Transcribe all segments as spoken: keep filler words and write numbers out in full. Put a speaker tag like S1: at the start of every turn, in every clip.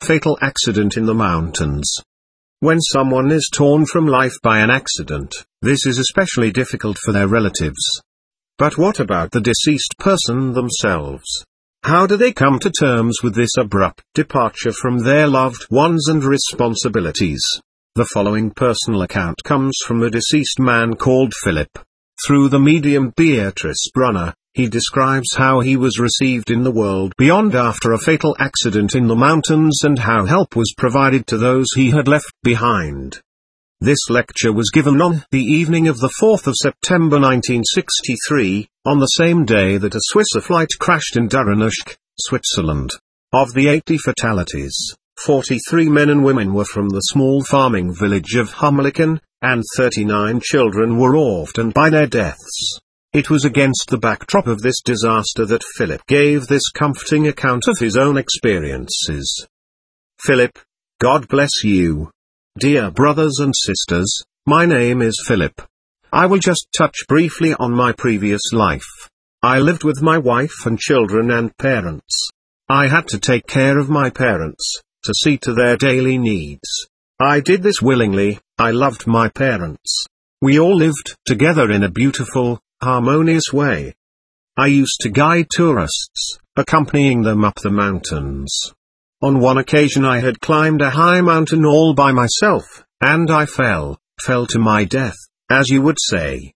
S1: Fatal accident in the mountains. When someone is torn from life by an accident, this is especially difficult for their relatives. But what about the deceased person themselves? How do they come to terms with this abrupt departure from their loved ones and responsibilities? The following personal account comes from a deceased man called Philip. Through the medium Beatrice Brunner, he describes how he was received in the world beyond after a fatal accident in the mountains and how help was provided to those he had left behind. This lecture was given on the evening of the fourth of September nineteen sixty-three, on the same day that a Swissair flight crashed in Daranushk, Switzerland. Of the eighty fatalities, forty-three men and women were from the small farming village of Humliken, and thirty-nine children were orphaned by their deaths. It was against the backdrop of this disaster that Philip gave this comforting account of his own experiences. Philip, God bless you. Dear brothers and sisters, my name is Philip. I will just touch briefly on my previous life. I lived with my wife and children and parents. I had to take care of my parents, to see to their daily needs. I did this willingly. I loved my parents. We all lived together in a beautiful, harmonious way. I used to guide tourists, accompanying them up the mountains. On one occasion I had climbed a high mountain all by myself, and I fell, fell to my death, as you would say.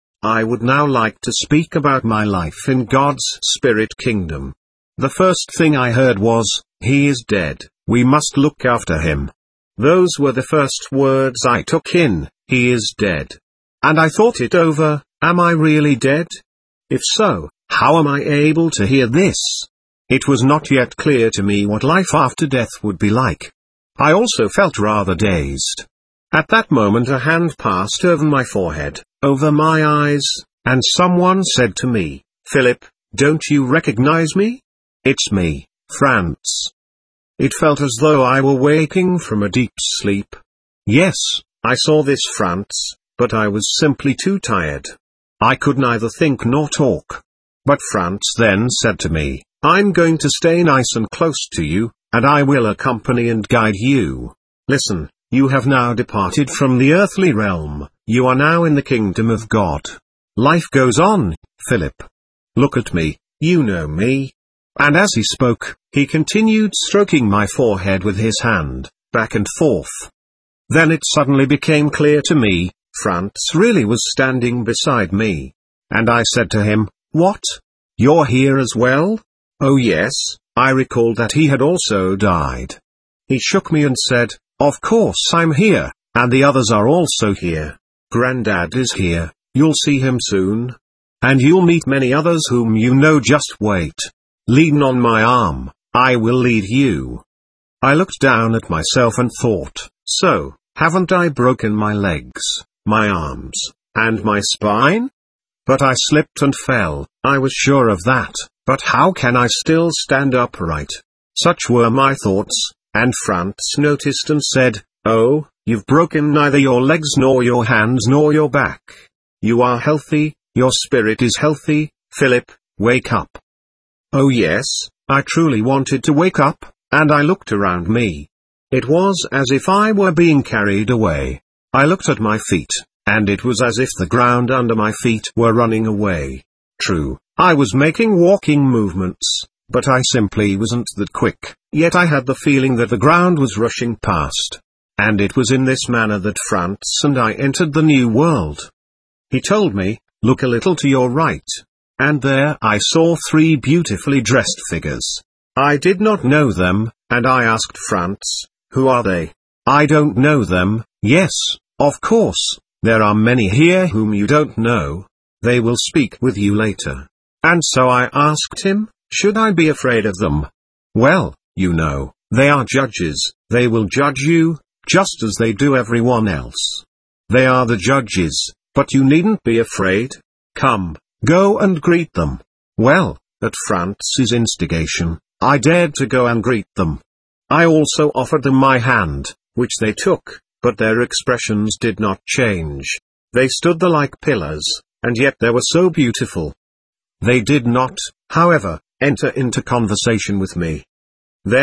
S1: I would now like to speak about my life in God's Spirit Kingdom. The first thing I heard was, "He is dead, we must look after him." Those were the first words I took in, "He is dead." And I thought it over. Am I really dead? If so, how am I able to hear this? It was not yet clear to me what life after death would be like. I also felt rather dazed. At that moment a hand passed over my forehead, over my eyes, and someone said to me, "Philip, don't you recognize me? It's me, Franz." It felt as though I were waking from a deep sleep. Yes, I saw this Franz, but I was simply too tired. I could neither think nor talk. But Franz then said to me, "I'm going to stay nice and close to you, and I will accompany and guide you. Listen, you have now departed from the earthly realm, you are now in the kingdom of God. Life goes on, Philip. Look at me, you know me." And as he spoke, he continued stroking my forehead with his hand, back and forth. Then it suddenly became clear to me, Franz really was standing beside me. And I said to him, "What? You're here as well?" Oh yes, I recalled that he had also died. He shook me and said, "Of course I'm here, and the others are also here. Grandad is here, you'll see him soon. And you'll meet many others whom you know, just wait. Lean on my arm, I will lead you." I looked down at myself and thought, so, haven't I broken my legs, my arms, and my spine? But I slipped and fell, I was sure of that, but how can I still stand upright? Such were my thoughts, and Franz noticed and said, "Oh, you've broken neither your legs nor your hands nor your back. You are healthy, your spirit is healthy, Philip, wake up." Oh yes, I truly wanted to wake up, and I looked around me. It was as if I were being carried away. I looked at my feet, and it was as if the ground under my feet were running away. True, I was making walking movements, but I simply wasn't that quick, yet I had the feeling that the ground was rushing past. And it was in this manner that Franz and I entered the new world. He told me, "Look a little to your right." And there I saw three beautifully dressed figures. I did not know them, and I asked Franz, "Who are they?" "I don't know them." "Yes, of course, there are many here whom you don't know. They will speak with you later." And so I asked him, should I be afraid of them? "Well, you know, they are judges, they will judge you, just as they do everyone else. They are the judges, but you needn't be afraid. Come, go and greet them." Well, at Franz's instigation, I dared to go and greet them. I also offered them my hand, which they took, but their expressions did not change. They stood there like pillars, and yet they were so beautiful. They did not, however, enter into conversation with me. Then,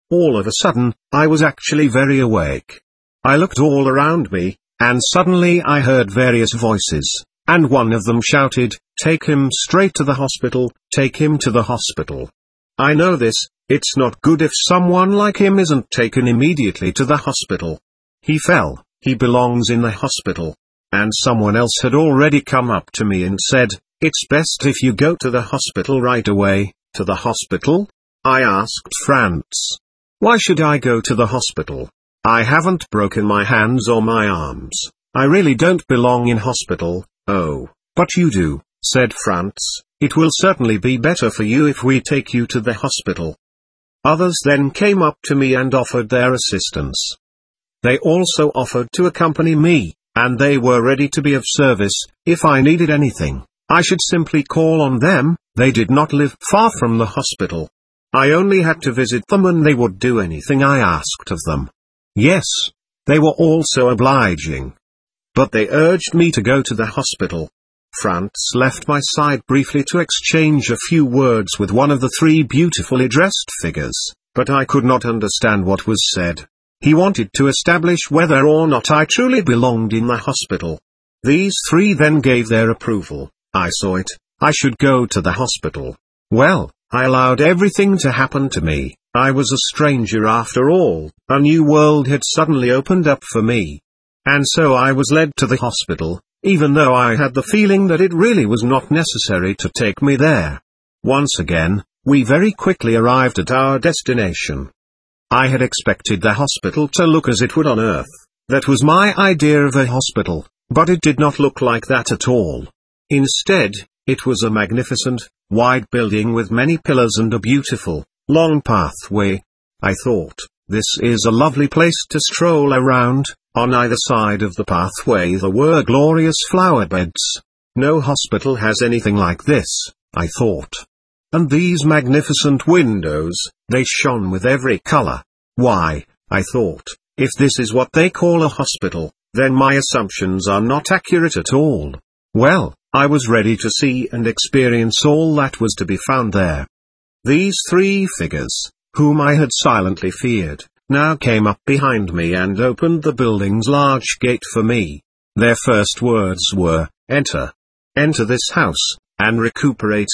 S1: All of a sudden, I was actually very awake. I looked all around me, and suddenly I heard various voices, and one of them shouted, "Take him straight to the hospital, take him to the hospital." I know this, it's not good if someone like him isn't taken immediately to the hospital. He fell, he belongs in the hospital. And someone else had already come up to me and said, "It's best if you go to the hospital right away." To the hospital? I asked Franz. Why should I go to the hospital? I haven't broken my hands or my arms. I really don't belong in hospital. Oh, but you do, said Franz. It will certainly be better for you if we take you to the hospital. Others then came up to me and offered their assistance. They also offered to accompany me, and they were ready to be of service. If I needed anything, I should simply call on them. They did not live far from the hospital. I only had to visit them and they would do anything I asked of them. Yes, they were also obliging. But they urged me to go to the hospital. Franz left my side briefly to exchange a few words with one of the three beautifully dressed figures, but I could not understand what was said. He wanted to establish whether or not I truly belonged in the hospital. These three then gave their approval. I saw it. I should go to the hospital. Well, I allowed everything to happen to me. I was a stranger after all. A new world had suddenly opened up for me. And so I was led to the hospital, even though I had the feeling that it really was not necessary to take me there. Once again, we very quickly arrived at our destination. I had expected the hospital to look as it would on Earth. That was my idea of a hospital, but it did not look like that at all. Instead, it was a magnificent, wide building with many pillars and a beautiful, long pathway. I thought, this is a lovely place to stroll around. On either side of the pathway there were glorious flower beds. No hospital has anything like this, I thought. And these magnificent windows, they shone with every color. Why, I thought, if this is what they call a hospital, then my assumptions are not accurate at all. Well, I was ready to see and experience all that was to be found there. These three figures, whom I had silently feared, now came up behind me and opened the building's large gate for me. Their first words were, "Enter. Enter this house, and recuperate."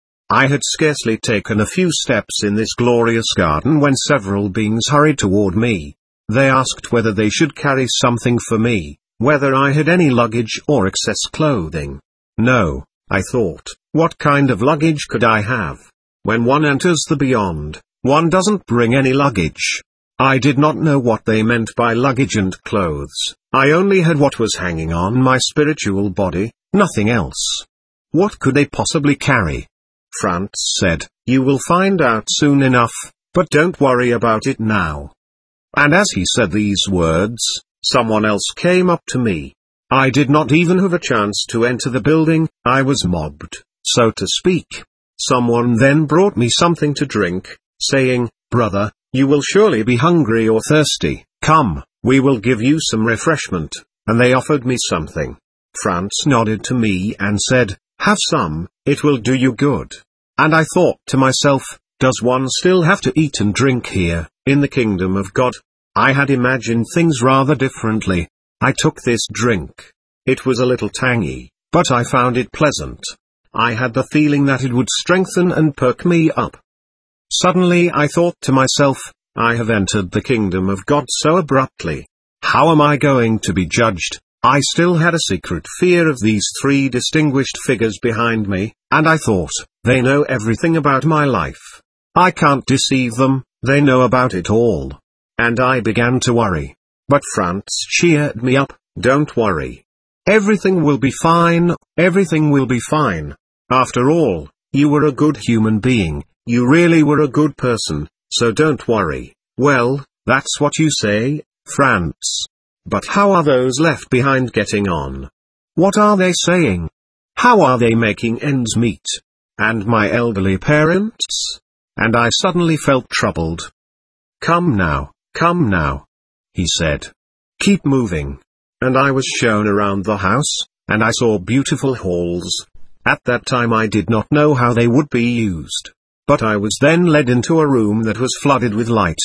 S1: I had scarcely taken a few steps in this glorious garden when several beings hurried toward me. They asked whether they should carry something for me, whether I had any luggage or excess clothing. No, I thought, what kind of luggage could I have? When one enters the beyond, one doesn't bring any luggage. I did not know what they meant by luggage and clothes. I only had what was hanging on my spiritual body, nothing else. What could they possibly carry? Franz said, "You will find out soon enough, but don't worry about it now." And as he said these words, someone else came up to me. I did not even have a chance to enter the building. I was mobbed, so to speak. Someone then brought me something to drink, saying, "Brother, you will surely be hungry or thirsty. Come, we will give you some refreshment." And they offered me something. Franz nodded to me and said, "Have some, it will do you good." And I thought to myself, does one still have to eat and drink here, in the kingdom of God? I had imagined things rather differently. I took this drink. It was a little tangy, but I found it pleasant. I had the feeling that it would strengthen and perk me up. Suddenly I thought to myself, I have entered the kingdom of God so abruptly. How am I going to be judged? I still had a secret fear of these three distinguished figures behind me, and I thought, they know everything about my life. I can't deceive them, they know about it all. And I began to worry. But Franz cheered me up, "Don't worry. Everything will be fine, everything will be fine. After all, you were a good human being, you really were a good person, so don't worry." Well, that's what you say, Franz. But how are those left behind getting on? What are they saying? How are they making ends meet? And my elderly parents? And I suddenly felt troubled. "Come now, come now," he said. "Keep moving." And I was shown around the house, and I saw beautiful halls. At that time I did not know how they would be used. But I was then led into a room that was flooded with light.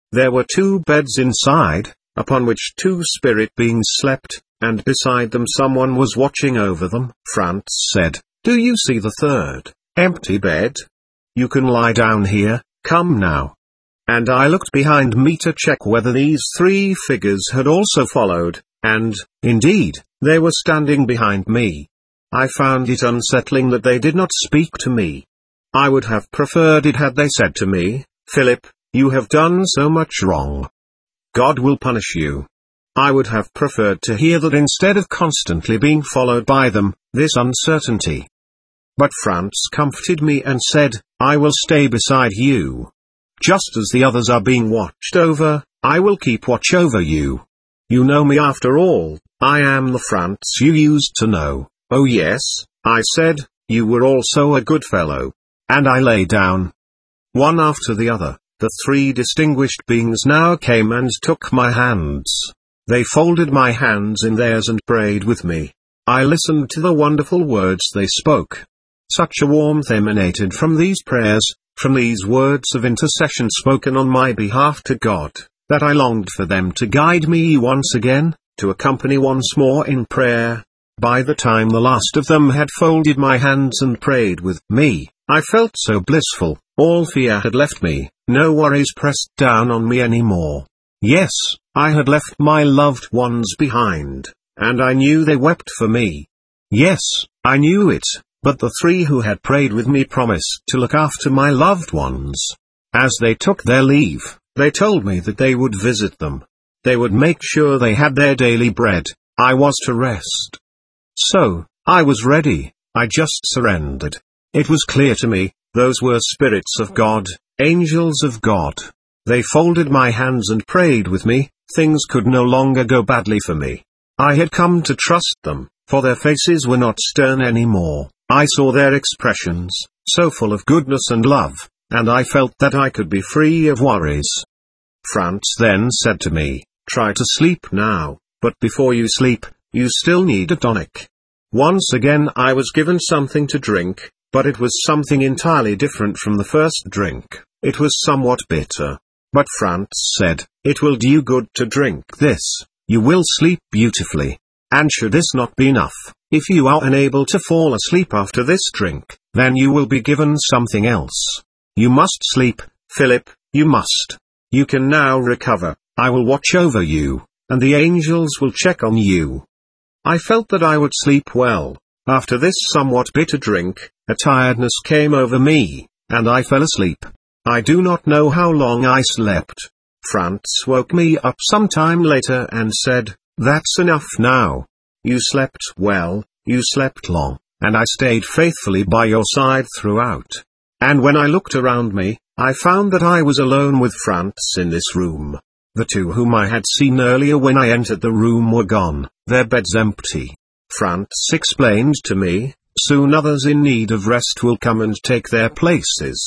S1: There were two beds inside, upon which two spirit beings slept, and beside them someone was watching over them. Frantz said, "Do you see the third, empty bed? You can lie down here, come now." And I looked behind me to check whether these three figures had also followed, and, indeed, they were standing behind me. I found it unsettling that they did not speak to me. I would have preferred it had they said to me, "Philip, you have done so much wrong. God will punish you." I would have preferred to hear that instead of constantly being followed by them, this uncertainty. But Frantz comforted me and said, "I will stay beside you. Just as the others are being watched over, I will keep watch over you. You know me after all, I am the Frantz you used to know." "Oh yes," I said, "you were also a good fellow." And I lay down. One after the other, the three distinguished beings now came and took my hands. They folded my hands in theirs and prayed with me. I listened to the wonderful words they spoke. Such a warmth emanated from these prayers, from these words of intercession spoken on my behalf to God, that I longed for them to guide me once again, to accompany once more in prayer. By the time the last of them had folded my hands and prayed with me, I felt so blissful, all fear had left me, no worries pressed down on me anymore. Yes, I had left my loved ones behind, and I knew they wept for me. Yes, I knew it, but the three who had prayed with me promised to look after my loved ones. As they took their leave, they told me that they would visit them. They would make sure they had their daily bread. I was to rest. So, I was ready, I just surrendered. It was clear to me, those were spirits of God, angels of God. They folded my hands and prayed with me. Things could no longer go badly for me. I had come to trust them, for their faces were not stern anymore. I saw their expressions, so full of goodness and love, and I felt that I could be free of worries. Frantz then said to me, "Try to sleep now, but before you sleep, you still need a tonic." Once again I was given something to drink, but it was something entirely different from the first drink. It was somewhat bitter. But Frantz said, "It will do you good to drink this, you will sleep beautifully. And should this not be enough, if you are unable to fall asleep after this drink, then you will be given something else. You must sleep, Philip, you must. You can now recover, I will watch over you, and the angels will check on you." I felt that I would sleep well. After this somewhat bitter drink, a tiredness came over me, and I fell asleep. I do not know how long I slept. Frantz woke me up some time later and said, "That's enough now. You slept well, you slept long, and I stayed faithfully by your side throughout." And when I looked around me, I found that I was alone with Frantz in this room. The two whom I had seen earlier when I entered the room were gone, their beds empty. Frantz explained to me, "Soon others in need of rest will come and take their places."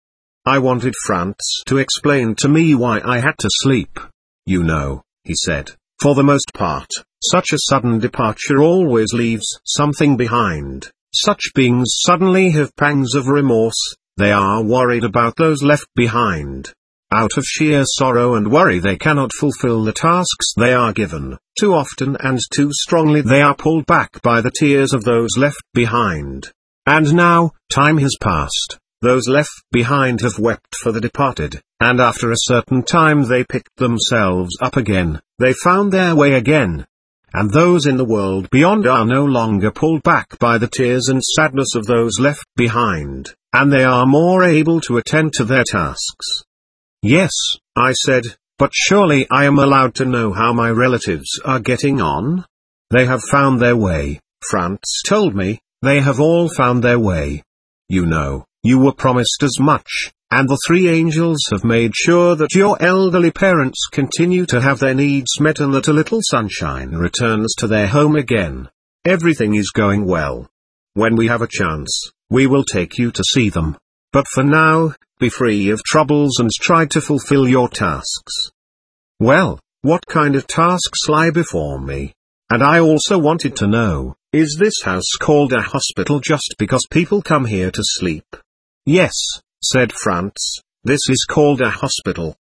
S1: I wanted Frantz to explain to me why I had to sleep. "You know," he said, "for the most part, such a sudden departure always leaves something behind. Such beings suddenly have pangs of remorse, they are worried about those left behind. Out of sheer sorrow and worry they cannot fulfill the tasks they are given. Too often and too strongly they are pulled back by the tears of those left behind. And now, time has passed. Those left behind have wept for the departed, and after a certain time they picked themselves up again, they found their way again. And those in the world beyond are no longer pulled back by the tears and sadness of those left behind, and they are more able to attend to their tasks." "Yes," I said, "but surely I am allowed to know how my relatives are getting on?" "They have found their way," Frantz told me, "they have all found their way. You know, you were promised as much, and the three angels have made sure that your elderly parents continue to have their needs met and that a little sunshine returns to their home again. Everything is going well. When we have a chance, we will take you to see them. But for now, be free of troubles and try to fulfill your tasks." Well, what kind of tasks lie before me? And I also wanted to know, is this house called a hospital just because people come here to sleep? "Yes," said Frantz, "this is called a hospital.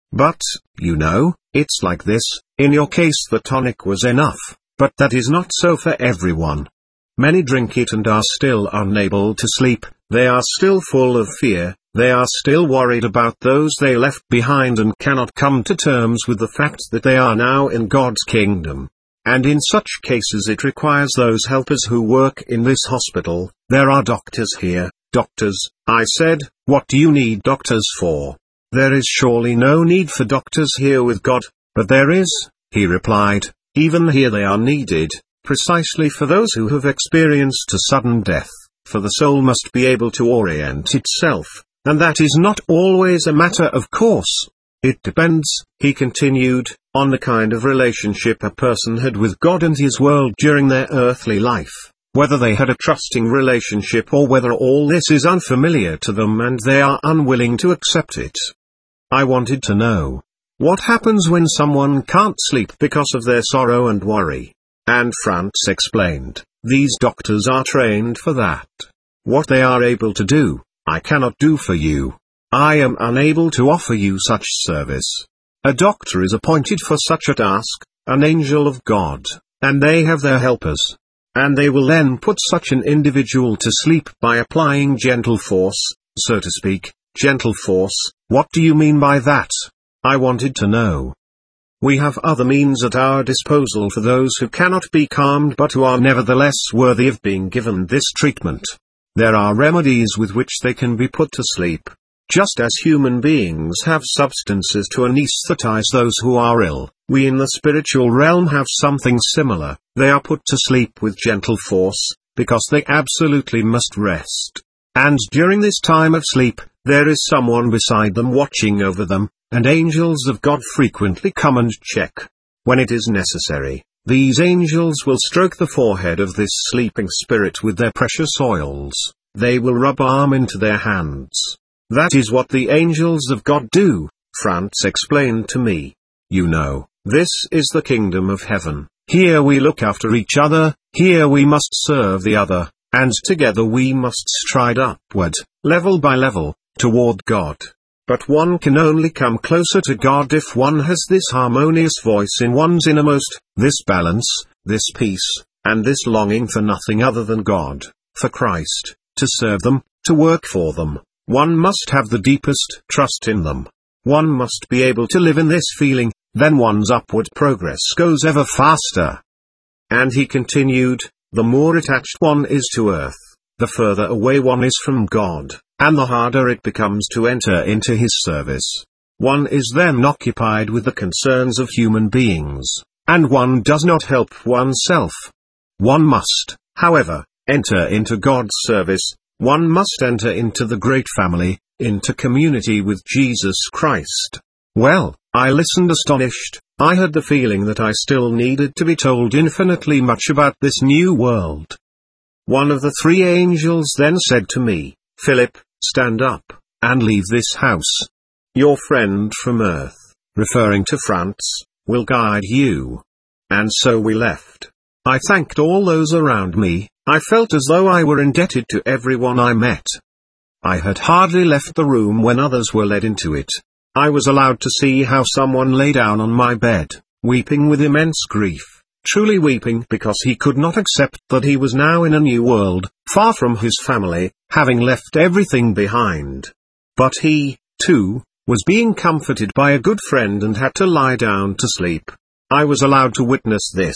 S1: But, you know, it's like this, in your case the tonic was enough, but that is not so for everyone. Many drink it and are still unable to sleep, they are still full of fear, they are still worried about those they left behind and cannot come to terms with the fact that they are now in God's kingdom. And in such cases it requires those helpers who work in this hospital. There are doctors here. Doctors, I said, what do you need doctors for? There is surely no need for doctors here with God, but there is, he replied, even here they are needed, precisely for those who have experienced a sudden death, for the soul must be able to orient itself, and that is not always a matter of course. It depends, he continued, on the kind of relationship a person had with God and his world during their earthly life, whether they had a trusting relationship or whether all this is unfamiliar to them and they are unwilling to accept it. I wanted to know, what happens when someone can't sleep because of their sorrow and worry? And Frantz explained, these doctors are trained for that. What they are able to do, I cannot do for you. I am unable to offer you such service. A doctor is appointed for such a task, an angel of God, and they have their helpers. And they will then put such an individual to sleep by applying gentle force, so to speak. Gentle force, what do you mean by that? I wanted to know. We have other means at our disposal for those who cannot be calmed but who are nevertheless worthy of being given this treatment. There are remedies with which they can be put to sleep. Just as human beings have substances to anesthetize those who are ill, we in the spiritual realm have something similar. They are put to sleep with gentle force, because they absolutely must rest. And during this time of sleep, there is someone beside them watching over them, and angels of God frequently come and check. When it is necessary, these angels will stroke the forehead of this sleeping spirit with their precious oils. They will rub balm into their hands. That is what the angels of God do, Frantz explained to me. You know, this is the kingdom of heaven. Here we look after each other, here we must serve the other, and together we must stride upward, level by level, toward God. But one can only come closer to God if one has this harmonious voice in one's innermost, this balance, this peace, and this longing for nothing other than God, for Christ, to serve them, to work for them. One must have the deepest trust in them. One must be able to live in this feeling, then one's upward progress goes ever faster. And he continued, the more attached one is to earth, the further away one is from God, and the harder it becomes to enter into his service. One is then occupied with the concerns of human beings, and one does not help oneself. One must, however, enter into God's service. One must enter into the great family, into community with Jesus Christ. Well, I listened astonished. I had the feeling that I still needed to be told infinitely much about this new world. One of the three angels then said to me, Philip, stand up, and leave this house. Your friend from earth, referring to Frantz, will guide you. And so we left. I thanked all those around me. I felt as though I were indebted to everyone I met. I had hardly left the room when others were led into it. I was allowed to see how someone lay down on my bed, weeping with immense grief, truly weeping because he could not accept that he was now in a new world, far from his family, having left everything behind. But he, too, was being comforted by a good friend and had to lie down to sleep. I was allowed to witness this.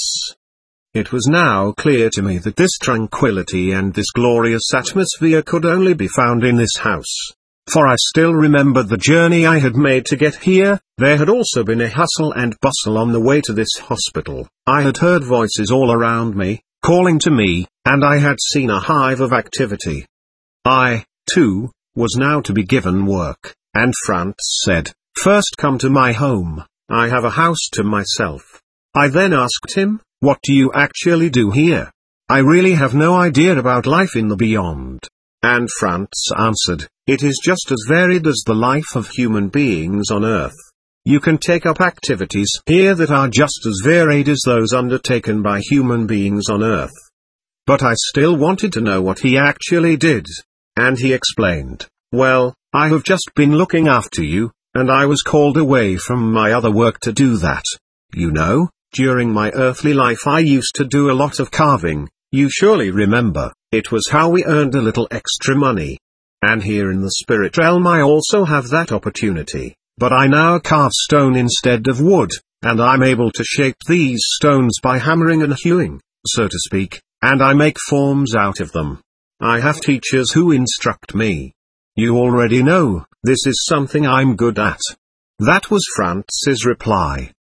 S1: It was now clear to me that this tranquility and this glorious atmosphere could only be found in this house. For I still remembered the journey I had made to get here. There had also been a hustle and bustle on the way to this hospital. I had heard voices all around me, calling to me, and I had seen a hive of activity. I, too, was now to be given work, and Frantz said, first come to my home, I have a house to myself. I then asked him, what do you actually do here? I really have no idea about life in the beyond. And Frantz answered, it is just as varied as the life of human beings on earth. You can take up activities here that are just as varied as those undertaken by human beings on earth. But I still wanted to know what he actually did. And he explained, well, I have just been looking after you, and I was called away from my other work to do that. You know, during my earthly life I used to do a lot of carving, you surely remember. It was how we earned a little extra money. And here in the spirit realm I also have that opportunity, but I now carve stone instead of wood, and I'm able to shape these stones by hammering and hewing, so to speak, and I make forms out of them. I have teachers who instruct me. You already know, this is something I'm good at. That was Frantz's reply.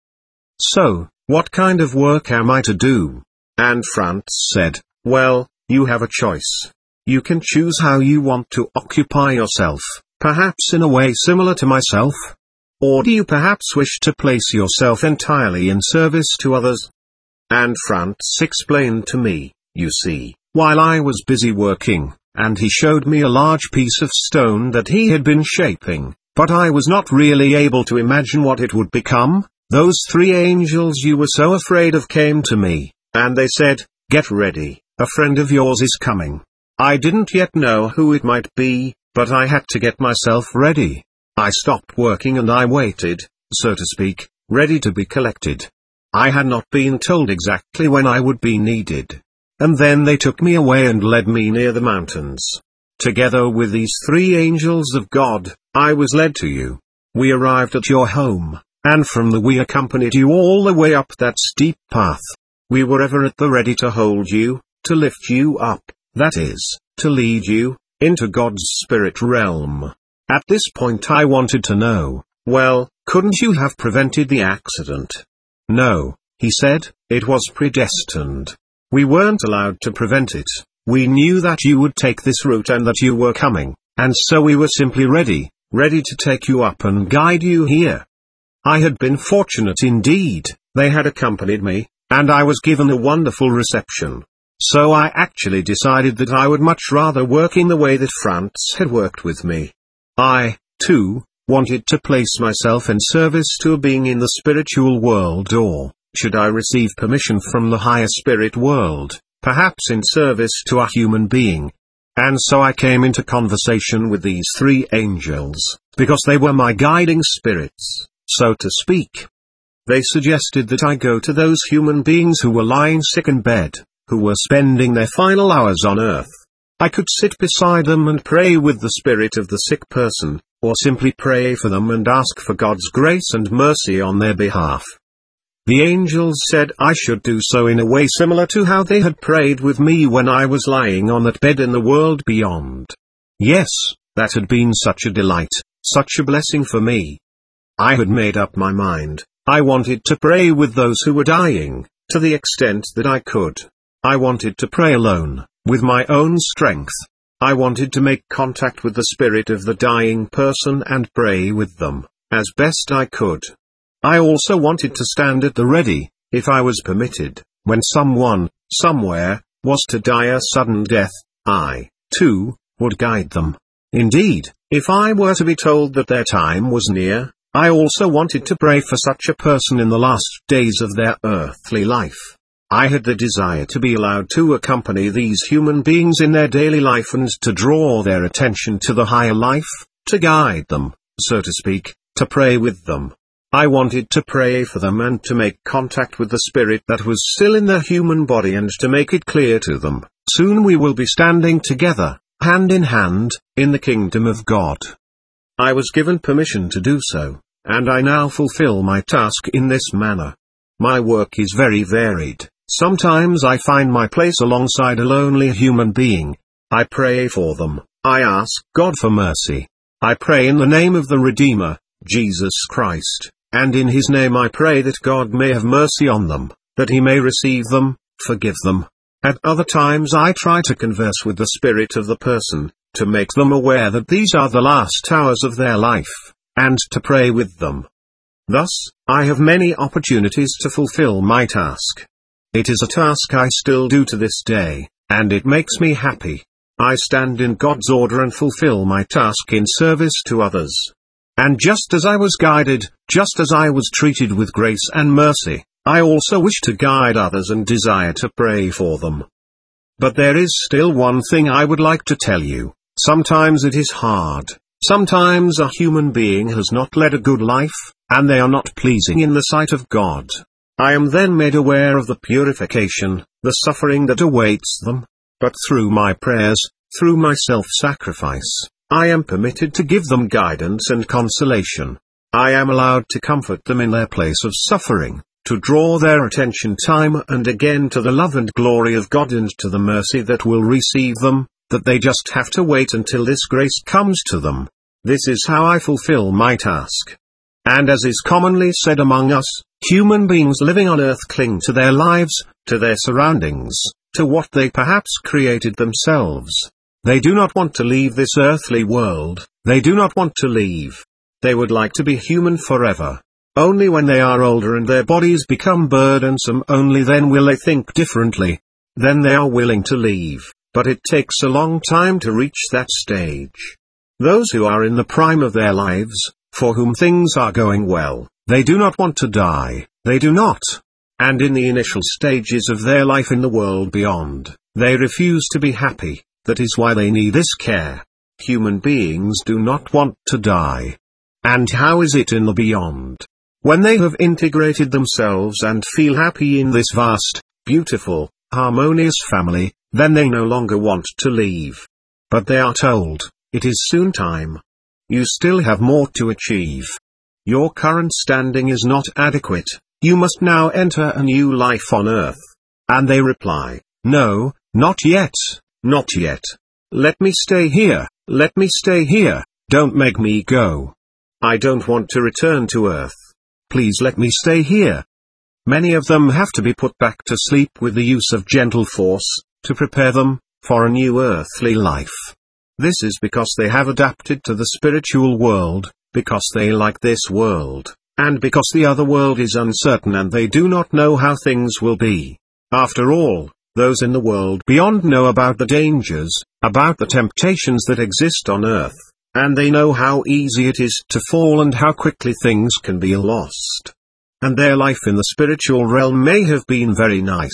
S1: So, what kind of work am I to do? And Frantz said, well, you have a choice. You can choose how you want to occupy yourself, perhaps in a way similar to myself. Or do you perhaps wish to place yourself entirely in service to others? And Frantz explained to me, you see, while I was busy working, and he showed me a large piece of stone that he had been shaping, but I was not really able to imagine what it would become. Those three angels you were so afraid of came to me, and they said, get ready, a friend of yours is coming. I didn't yet know who it might be, but I had to get myself ready. I stopped working and I waited, so to speak, ready to be collected. I had not been told exactly when I would be needed. And then they took me away and led me near the mountains. Together with these three angels of God, I was led to you. We arrived at your home, and from the we accompanied you all the way up that steep path. We were ever at the ready to hold you, to lift you up, that is, to lead you, into God's spirit realm. At this point I wanted to know, well, couldn't you have prevented the accident? No, he said, it was predestined. We weren't allowed to prevent it. We knew that you would take this route and that you were coming, and so we were simply ready, ready to take you up and guide you here. I had been fortunate indeed, they had accompanied me, and I was given a wonderful reception. So I actually decided that I would much rather work in the way that Frantz had worked with me. I, too, wanted to place myself in service to a being in the spiritual world, or, should I receive permission from the higher spirit world, perhaps in service to a human being. And so I came into conversation with these three angels, because they were my guiding spirits, so to speak. They suggested that I go to those human beings who were lying sick in bed, who were spending their final hours on earth. I could sit beside them and pray with the spirit of the sick person, or simply pray for them and ask for God's grace and mercy on their behalf. The angels said I should do so in a way similar to how they had prayed with me when I was lying on that bed in the world beyond. Yes, that had been such a delight, such a blessing for me. I had made up my mind. I wanted to pray with those who were dying, to the extent that I could. I wanted to pray alone, with my own strength. I wanted to make contact with the spirit of the dying person and pray with them, as best I could. I also wanted to stand at the ready, if I was permitted, when someone, somewhere, was to die a sudden death. I, too, would guide them. Indeed, if I were to be told that their time was near, I also wanted to pray for such a person in the last days of their earthly life. I had the desire to be allowed to accompany these human beings in their daily life and to draw their attention to the higher life, to guide them, so to speak, to pray with them. I wanted to pray for them and to make contact with the spirit that was still in their human body and to make it clear to them, soon we will be standing together, hand in hand, in the kingdom of God. I was given permission to do so, and I now fulfill my task in this manner. My work is very varied. Sometimes I find my place alongside a lonely human being. I pray for them. I ask God for mercy. I pray in the name of the Redeemer, Jesus Christ, and in His name I pray that God may have mercy on them, that He may receive them, forgive them. At other times I try to converse with the spirit of the person, to make them aware that these are the last hours of their life, and to pray with them. Thus, I have many opportunities to fulfill my task. It is a task I still do to this day, and it makes me happy. I stand in God's order and fulfill my task in service to others. And just as I was guided, just as I was treated with grace and mercy, I also wish to guide others and desire to pray for them. But there is still one thing I would like to tell you. Sometimes it is hard, Sometimes a human being has not led a good life, and they are not pleasing in the sight of God. I am then made aware of the purification, the suffering that awaits them. But through my prayers, through my self-sacrifice, I am permitted to give them guidance and consolation. I am allowed to comfort them in their place of suffering, to draw their attention time and again to the love and glory of God and to the mercy that will receive them, that they just have to wait until this grace comes to them. This is how I fulfill my task. And as is commonly said among us, human beings living on earth cling to their lives, to their surroundings, to what they perhaps created themselves. They do not want to leave this earthly world, they do not want to leave. They would like to be human forever. Only when they are older and their bodies become burdensome, only then will they think differently. Then they are willing to leave, but it takes a long time to reach that stage. Those who are in the prime of their lives, for whom things are going well, they do not want to die, they do not. And in the initial stages of their life in the world beyond, they refuse to be happy. That is why they need this care. Human beings do not want to die. And how is it in the beyond? When they have integrated themselves and feel happy in this vast, beautiful, harmonious family, then they no longer want to leave. But they are told, it is soon time. You still have more to achieve. Your current standing is not adequate, you must now enter a new life on earth. And they reply, no, not yet, not yet. Let me stay here, let me stay here, don't make me go. I don't want to return to earth. Please let me stay here. Many of them have to be put back to sleep with the use of gentle force, to prepare them for a new earthly life. This is because they have adapted to the spiritual world, because they like this world, and because the other world is uncertain and they do not know how things will be. After all, those in the world beyond know about the dangers, about the temptations that exist on earth, and they know how easy it is to fall and how quickly things can be lost. And their life in the spiritual realm may have been very nice.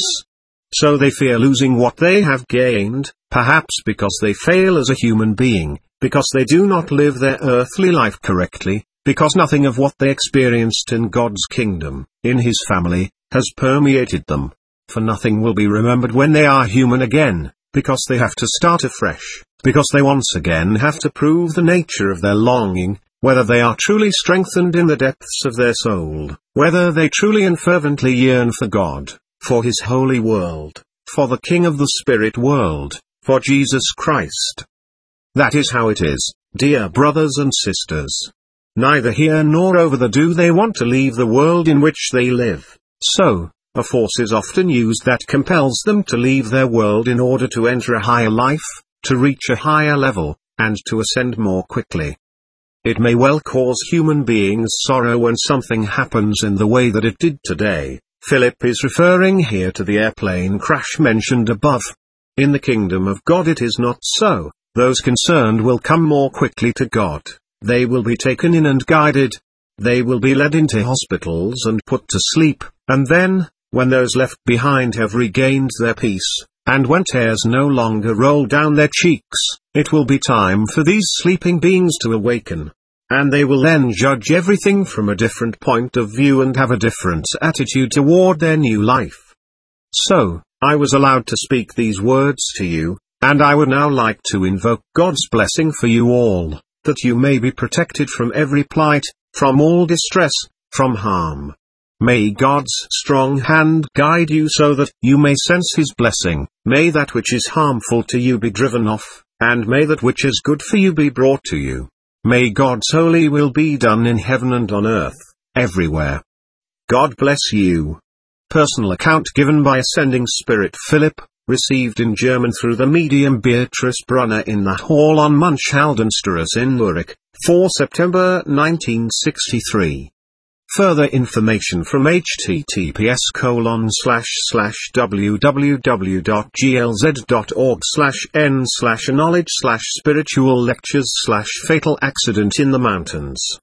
S1: So they fear losing what they have gained, perhaps because they fail as a human being, because they do not live their earthly life correctly, because nothing of what they experienced in God's kingdom, in His family, has permeated them. For nothing will be remembered when they are human again, because they have to start afresh, because they once again have to prove the nature of their longing, whether they are truly strengthened in the depths of their soul, whether they truly and fervently yearn for God, for His holy world, for the King of the Spirit world, for Jesus Christ. That is how it is, dear brothers and sisters. Neither here nor over there do they want to leave the world in which they live. So, a force is often used that compels them to leave their world in order to enter a higher life, to reach a higher level, and to ascend more quickly. It may well cause human beings sorrow when something happens in the way that it did today. Philip is referring here to the airplane crash mentioned above. In the kingdom of God it is not so. Those concerned will come more quickly to God. They will be taken in and guided. They will be led into hospitals and put to sleep, and then, when those left behind have regained their peace, and when tears no longer roll down their cheeks, it will be time for these sleeping beings to awaken. And they will then judge everything from a different point of view and have a different attitude toward their new life. So, I was allowed to speak these words to you, and I would now like to invoke God's blessing for you all, that you may be protected from every plight, from all distress, from harm. May God's strong hand guide you so that you may sense His blessing. May that which is harmful to you be driven off, and may that which is good for you be brought to you. May God's holy will be done in heaven and on earth, everywhere. God bless you. Personal account given by Ascending Spirit Philip, received in German through the medium Beatrice Brunner in the hall on Munchhaldenstrasse in Zurich, the fourth of September nineteen sixty-three. Further information from https colon slash slash www.glz.org slash n slash knowledge slash spiritual lectures slash fatal accident in the mountains.